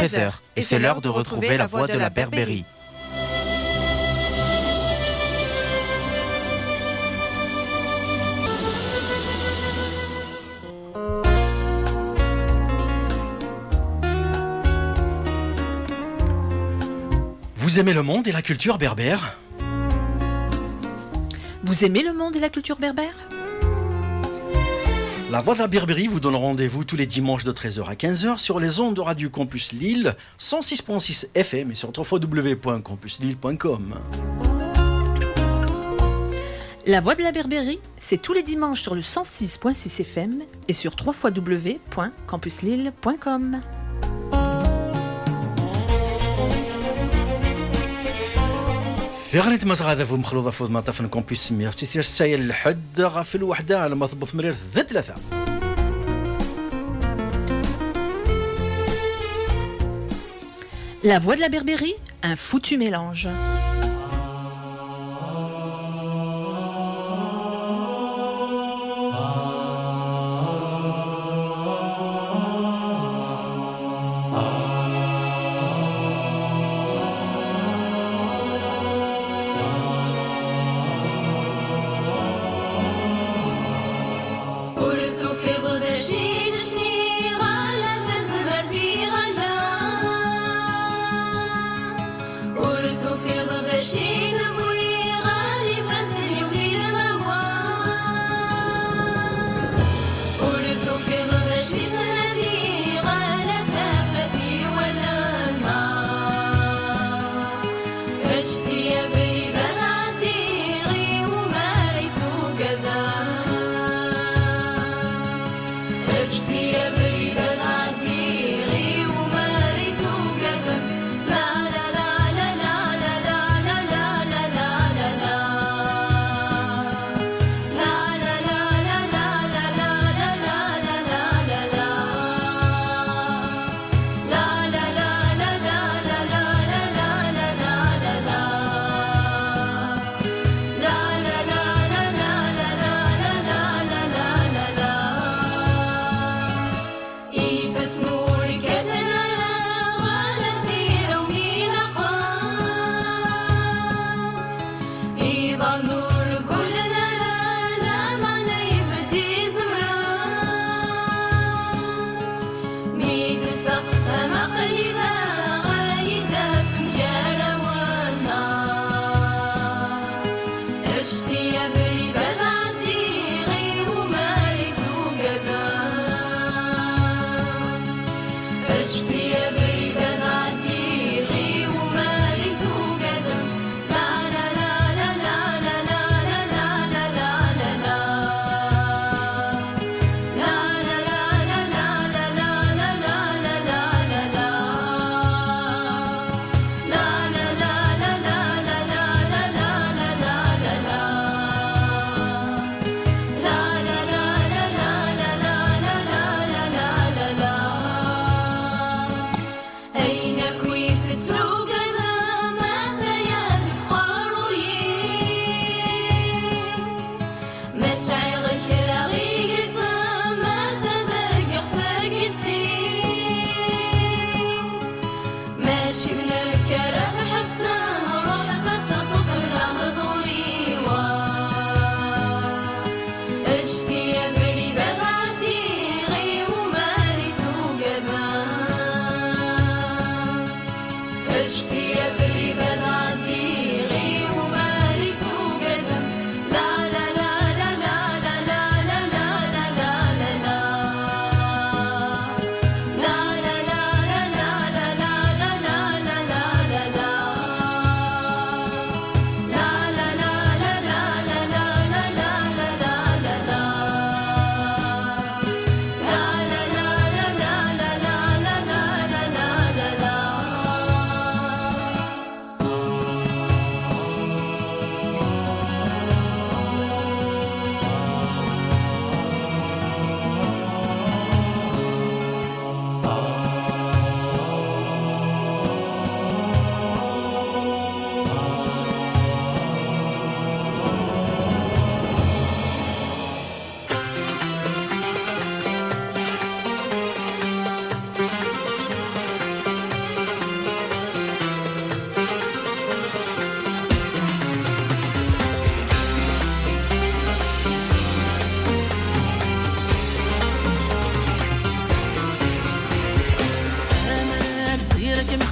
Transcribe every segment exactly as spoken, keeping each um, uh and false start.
treize heures, et c'est l'heure de retrouver la voix de la Berbérie. Vous aimez le monde et la culture berbère ? Vous aimez le monde et la culture berbère ? La Voix de la Berbérie vous donne rendez-vous tous les dimanches de treize heures à quinze heures sur les ondes de Radio Campus Lille, cent six virgule six F M et sur w w w point campus lille point com. La Voix de la Berbérie, c'est tous les dimanches sur le cent six virgule six F M et sur w w w point campus lille point com. في غنية مزغادة في مخلوطة في مطاف كومبيس سمية في تيسير السايل الحد غف الوحدة على ما ثبط مرير ذا ثلاثة. La Voix de la Berbérie, un foutu mélange.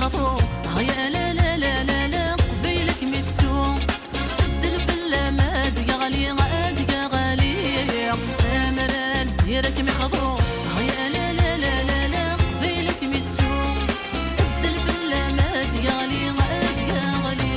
ميخافو هيا لا لا لا لا لا قبيلك ميتسو الدلف ما دقا غالي دقا غالي امرال ديرك ميخافو هيا لا لا لا لا لا قبيلك ميتسو الدلف ما دقا غالي دقا غالي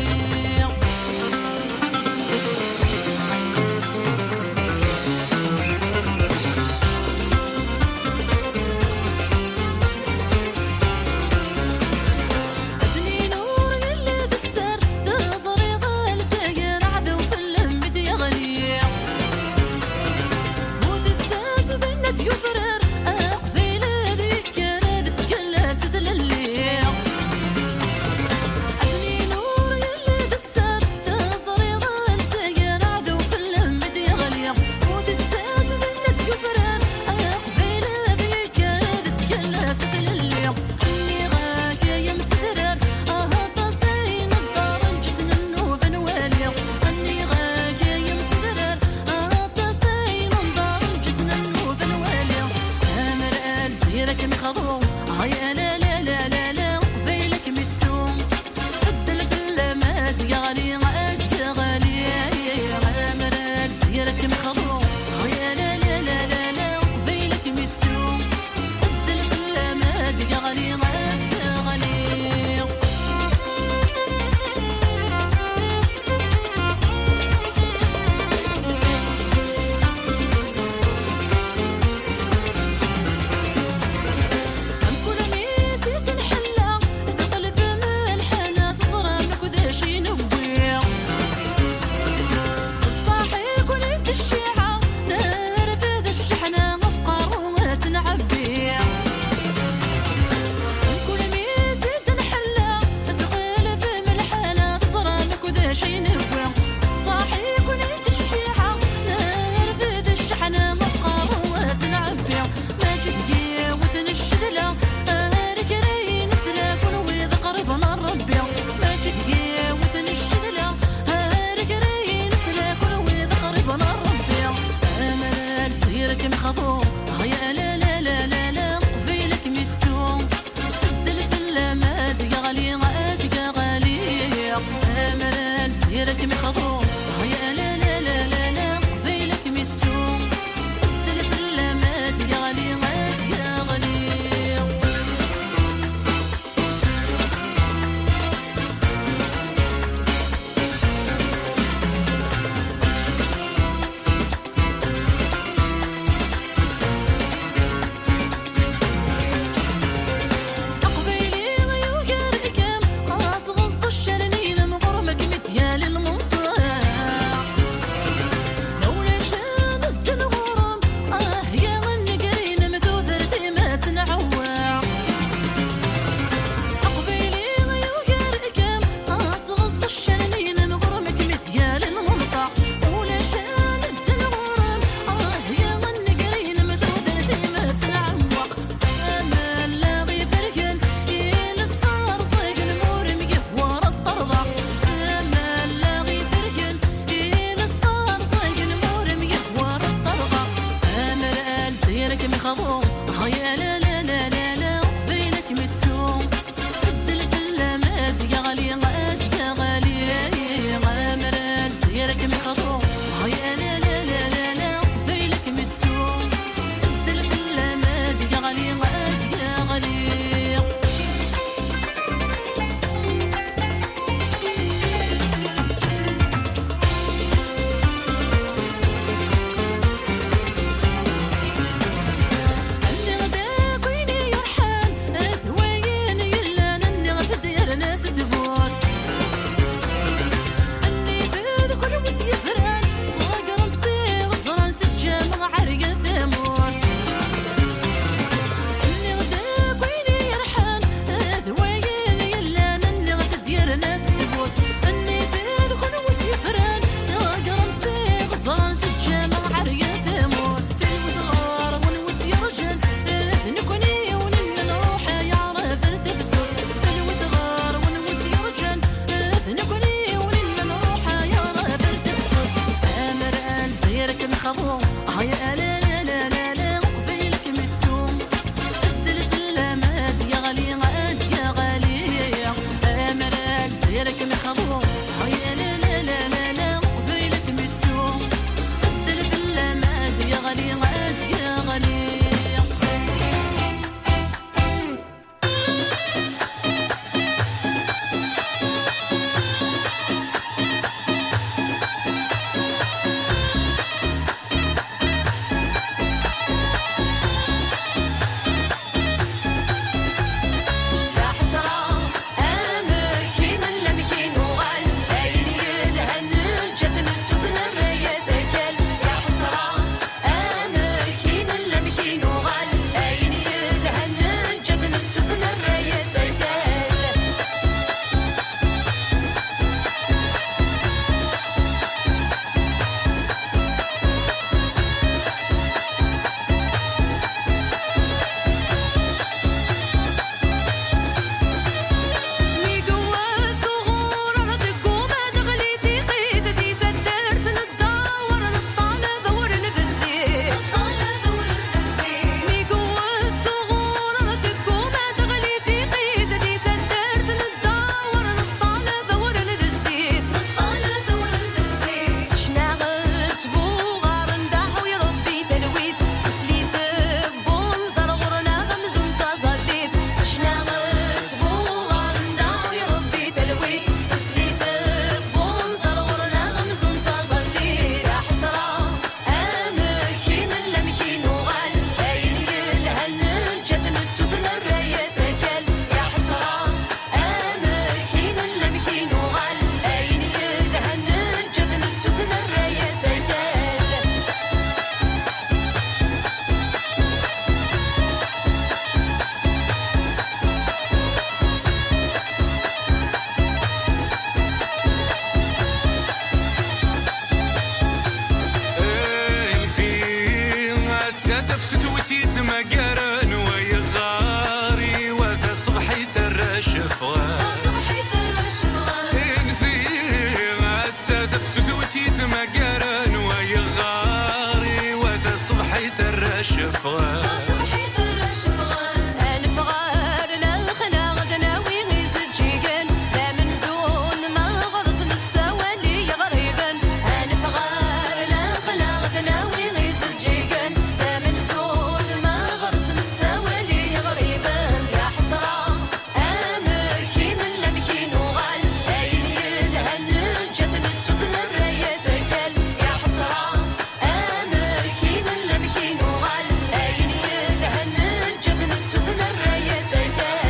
الرشفغان صبحيت الرشفغان نزيغ السادة تسوسي تمقرن ويغاري وذا صبحيت الرشفغان صبحيت الرشفغان الفغار لا خلاغ دناوي غيزجيقن لا منزون ما غرز للسوالي غريبا الفغار لا خلاغ دناوي غيزجيقن لا منزون ما غرز للسوالي غريبا يا حسرة أمركين لمكين وغال أين يلهن جتن تسفن الرياس كال يا حسرة أمركين لمكين وغال أين يلهن جتن تسفن الرياس كال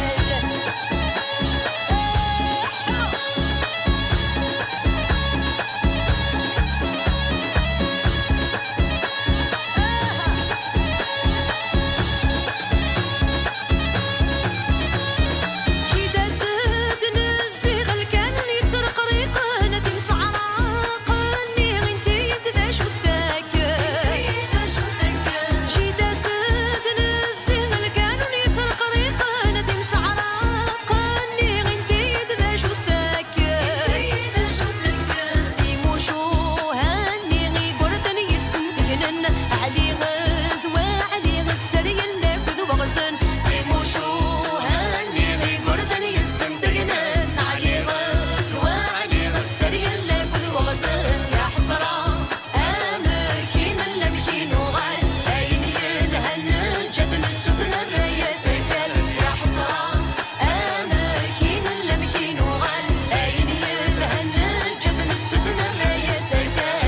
شي داسد نزيغ الكان يترق ريقه ندم صعراق اني غنتي ذا شفتك شي داسد نزيغ الكان يترق ريقه ندم صعراق اني غنتي ذا شفتك في موشو هاني غي قردن يسنتهنن علي غد وعلي غد سرين لك ذو بغزن في موشو هاني غي قردن يسنتهنن علي غد وعلي غد سرين لك ذو بغزن يا حسرة أمركين لمكين وغال أين يلهن جتن سفن الرياس كال يا حسرة أمركين لمكين وغال أين يلهن جتن سفن الرياس كال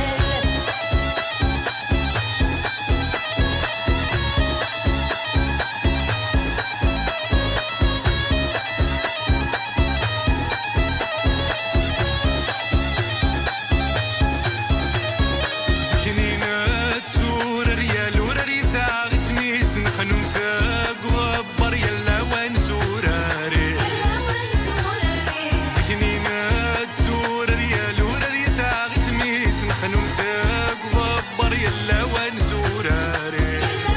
سكنينة تسور ريال وراري ساغ اسميس نخنو نساق وبر يلا ونسوراري سكنينة تسور ريال وراري ساغ اسميس نخنو نساق وبر يلا ونسوراري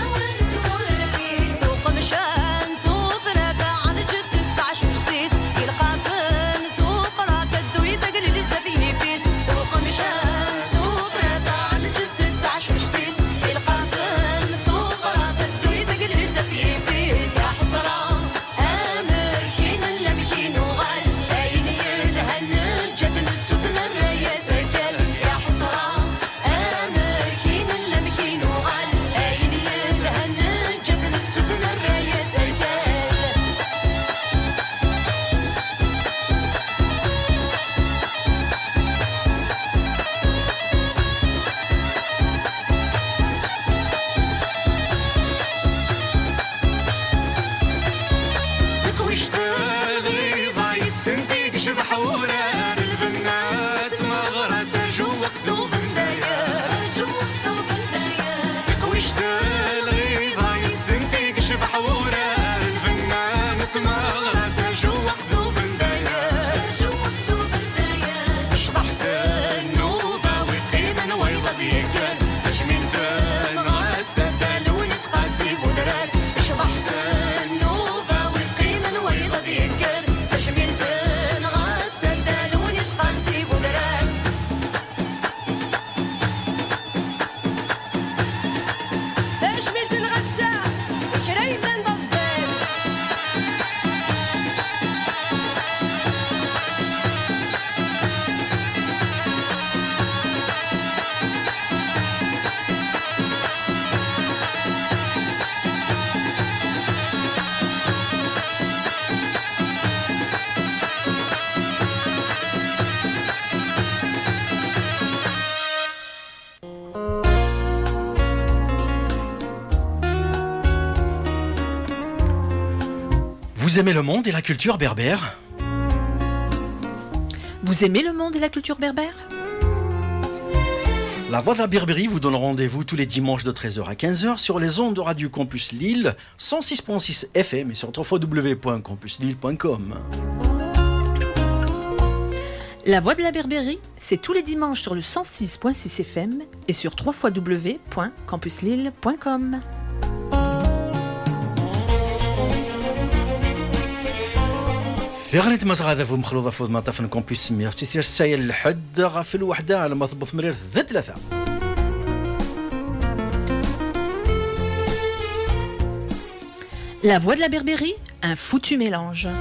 ثوق مشان توفرك عن جد تعش وجديد يلقافن ثوق راك الدوي تقلل زفيه فيس ثوق مشان توفرك عن جد تعش وجديد يلقافن ثوق راك الدوي تقلل زفيه فيس يا حسرة أمركين لمكين وغال أين يلهن جتن سفن الرياس كال يا حسرة أمركين لمكين وغال أين يلهن جتن سفن الرياس كال وش تغي ضاي سنتي قشبح ورار البنات مغرت جوك ذوب الديار وش تغي ضاي سنتي قشبح ورار البنات مغرت جوك ذوب الديار اشطح سنوفا وقيما ويضا ذيكا تجميل تنغى السدال ونسقى سيب ودرار اشطح سنوفا وقيما ويضا ذيكا تجميل تنغى السدال ونسقى سيب ودرار تشميل تنغسى كريما ضبال Vous aimez le monde et la culture berbère ? Vous aimez le monde et la culture berbère ? La Voix de la Berbérie vous donne rendez-vous tous les dimanches de treize heures à quinze heures sur les ondes de Radio Campus Lille, cent six virgule six F M et sur w w w point campus lille point com. La Voix de la Berbérie, c'est tous les dimanches sur le cent six virgule six F M et sur w w w point campus lille point com. في غنيت مزغاده في مخلوطه في مطاف كومبيس سميه تيسير السايل الحد غف الوحده على ما ضبط مرير ذا ثلاثه. La voix de la Berbérie, un foutu mélange.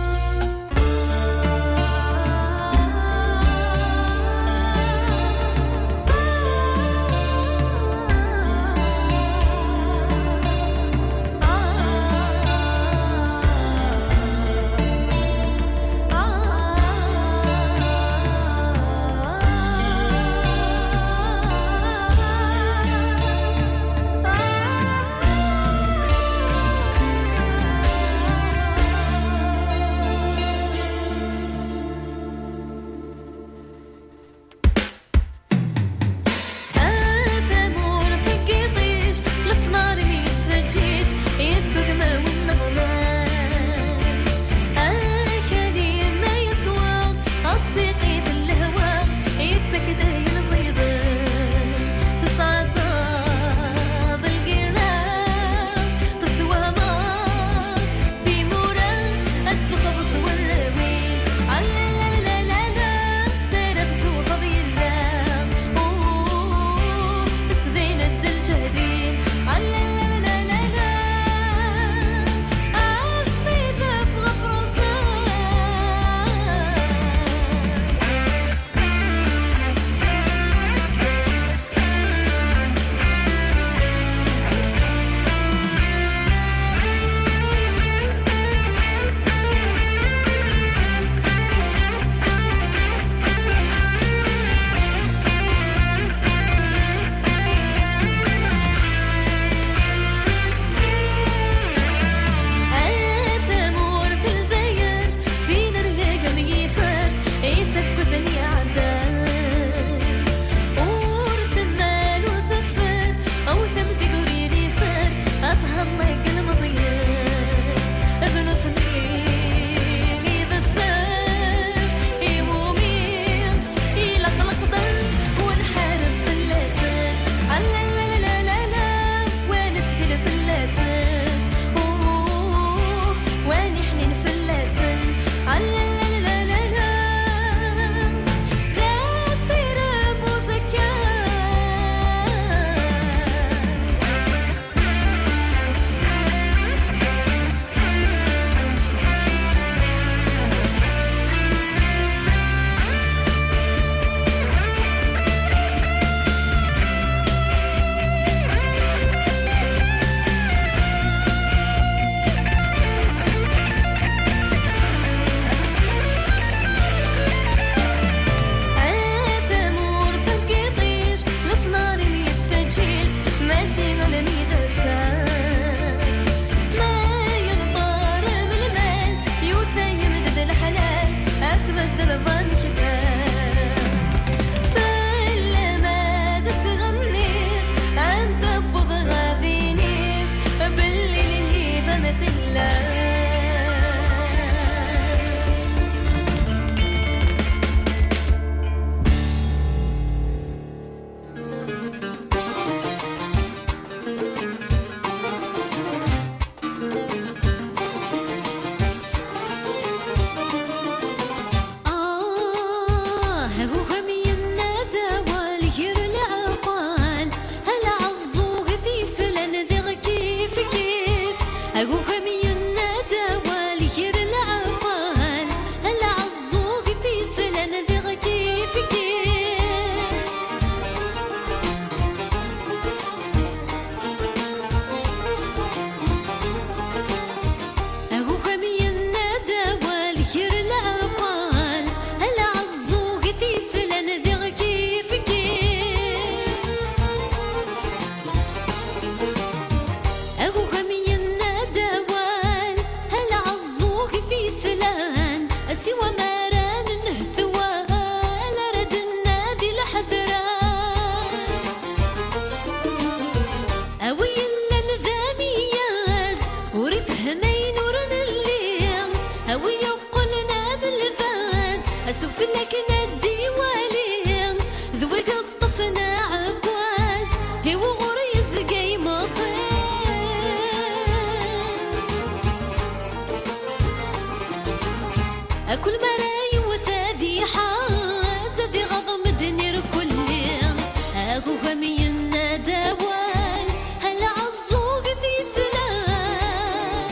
أكل مراي وثادي حاس دي غضم دنير كلي أكو غمي الندوال هل عزوق ذي سلام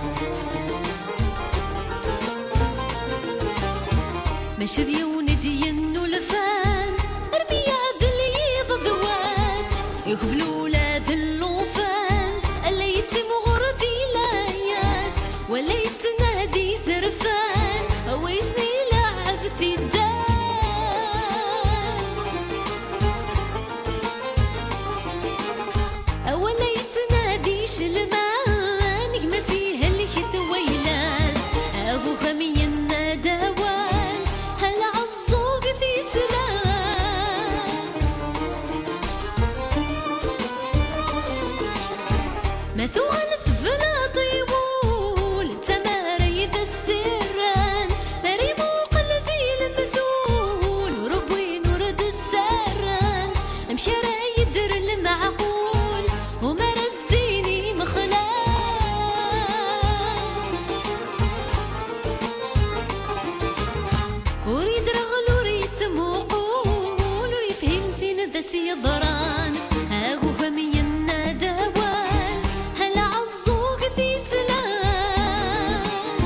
مشد يوندي النولفان ارمي عاد اللي ضدواس يخفلوا ولاد اللوفان اللي يتم غردي لا ياس ولا يتنادي زرفان ويسني لعبتي الداس ولا يتنادي شلمان يمسيه اللي خذ ويلاس أبو خمي الندوان هل عالصوق ذي سلام مثوال فلا طيبول تماري دستيران مريمو قلبي المثول ربوين ورد التاران مشارا يدر المعقول وما رزيني مخلال وريد رغل وريد موقول وريفهم فين ذا سيضران هاقو غمي الندوان هل عالصوق ذي سلام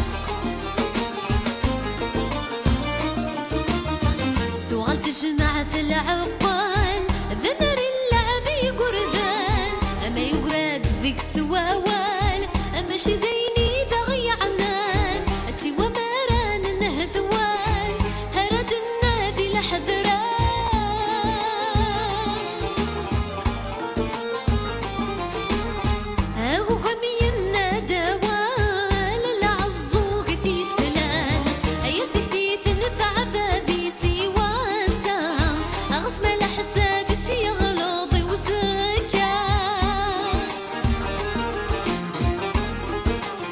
ثوغل تجمع في العقال ذنر اللعبي قردان أما يقراد ذيك سواوال أما شذيني دغي عنان سوى ماران النهثوال هرد النادي لحذران هاو غمي الندوال العزوق ذي سلام أيدك دي تنفع بابي سواسا أغصب على حسابي سيغلظي وزكا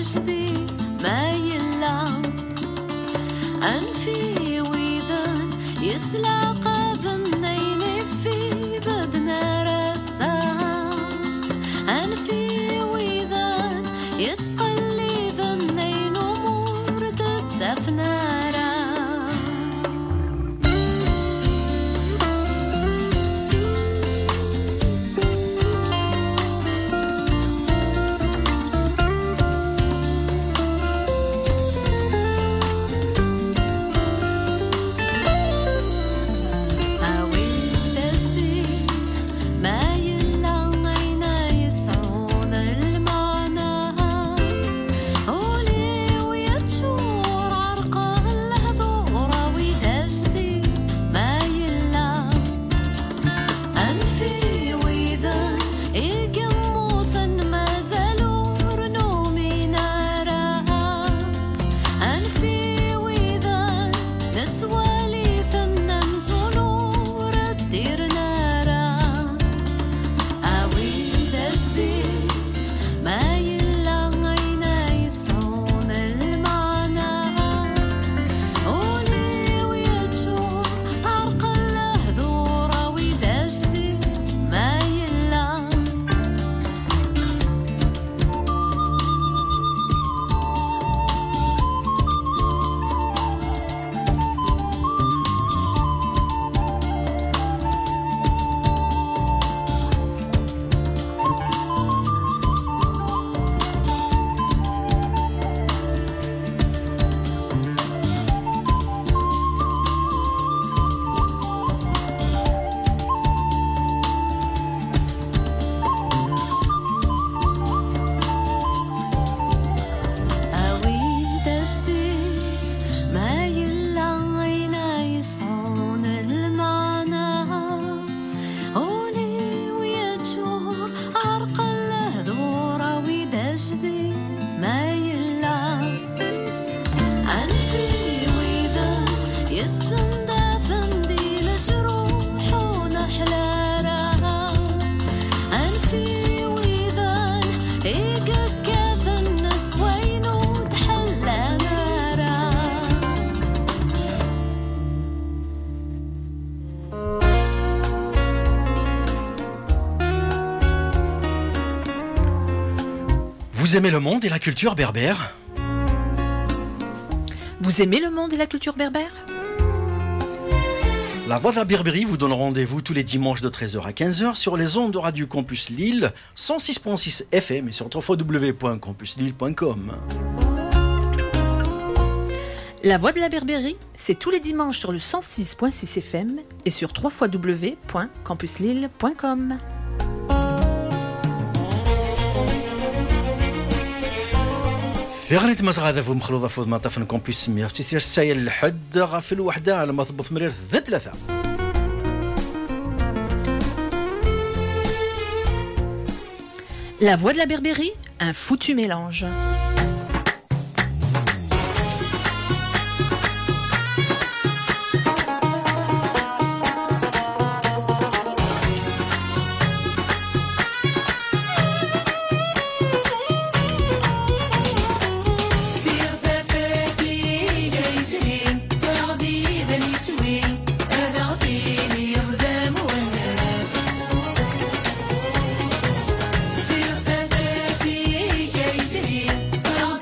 دشدي ما يلا أنفي وإذن يسلع قاذنين في بدنا رسا أنفي وإذن يتقلي ذنين أمور تتفنارا Vous aimez le monde et la culture berbère ? Vous aimez le monde et la culture berbère ? La Voix de la Berbérie vous donne rendez-vous tous les dimanches de treize heures à quinze heures sur les ondes de Radio Campus Lille, cent six virgule six F M et sur w w w point campus lille point com. La Voix de la Berbérie, c'est tous les dimanches sur le cent six virgule six F M et sur w w w point campus lille point com. في غنيت مزغاده في مخلوطه في منطقه كومبيس سميه تيسير السايل الحد غا في الوحده على ما ضبط مرير ذا ثلاثه. La Voix de la Berbérie, un foutu mélange. Sur ta tête, il y a une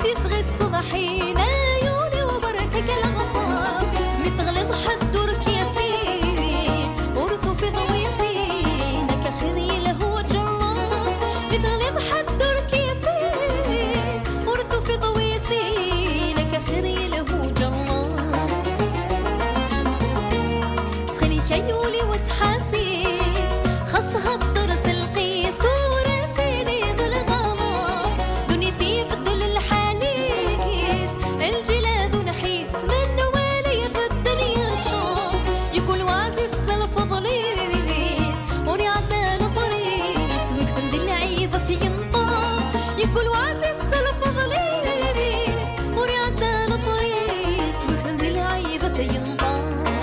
تيسغد صضحين عيوني وبركك الغصاب مثل ضحى الدرك يا سيدي ورثوا في ضويسين كخيري له جراب مثل ضحى الدرك يا سيدي ورثوا في ضويسين كخيري له جراب تخلي كيولي وتحاسيس خاصها الدرس القيس وراتي لي ذو الغضب دني في فضل الحاليس الجلاد نحيس من والي في الدنيا الشام يكون وعزي السلف ضليس وري عدان طريس ويكفن دي العيبة ينطاف يكون وعزي السلف ضليس وري عدان طريس ويكفن دي العيبة ينطاف.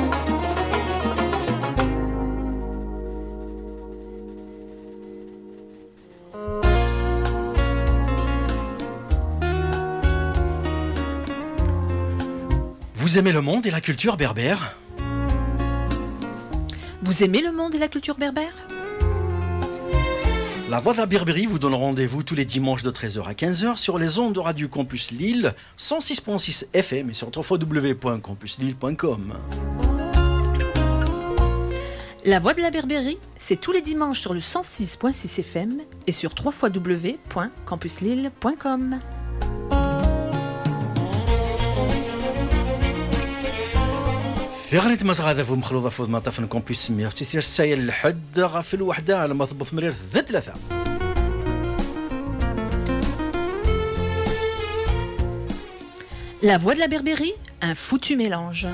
Vous aimez le monde et la culture berbère? Vous aimez le monde et la culture berbère? La Voix de la Berbérie vous donne rendez-vous tous les dimanches de treize heures à quinze heures sur les ondes de Radio Campus Lille, cent six virgule six F M et sur w w w point campus lille point com. La Voix de la Berbérie, c'est tous les dimanches sur le cent six virgule six F M et sur w w w point campus lille point com. في غنية مزغادة في مخلوطة في مطاف كومبوس سميه تيسير السايل الحد غا الوحدة على ما ثبط مرير ذا ثلاثة. La Voix de la Berbérie, un foutu mélange.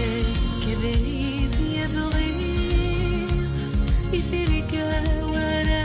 يثرك ورا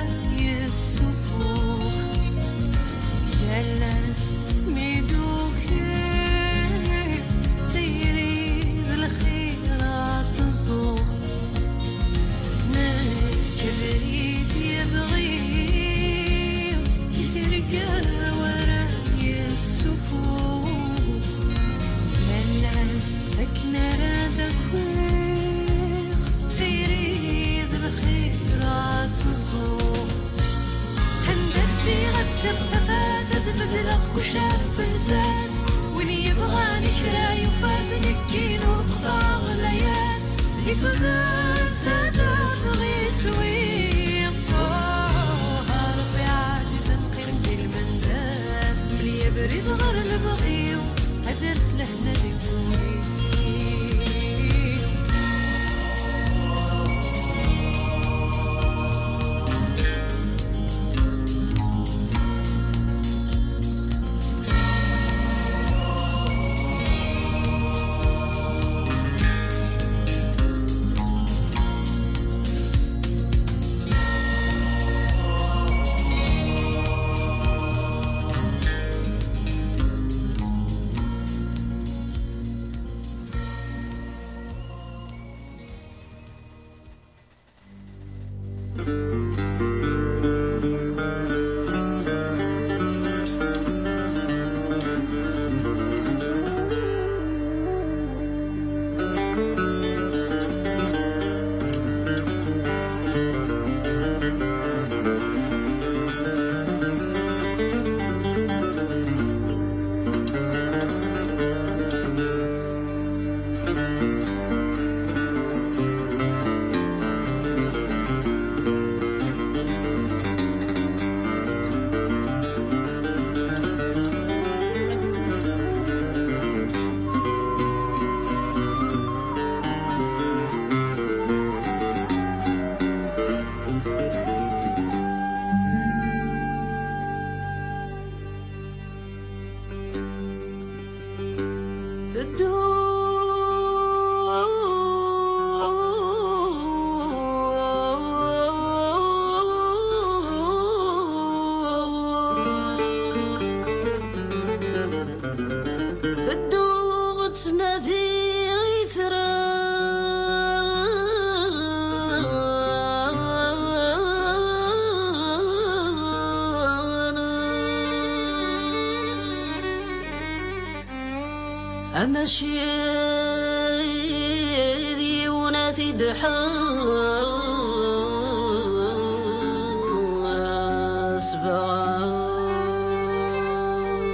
يفضل زادت غيشوي ربي عزيز نقيم ديال المنداب ملي بريد غير البغيو هدر سلحنا ديكوني أما شيري وناتي دحاس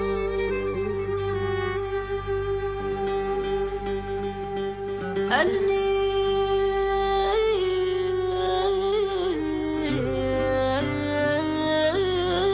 ألني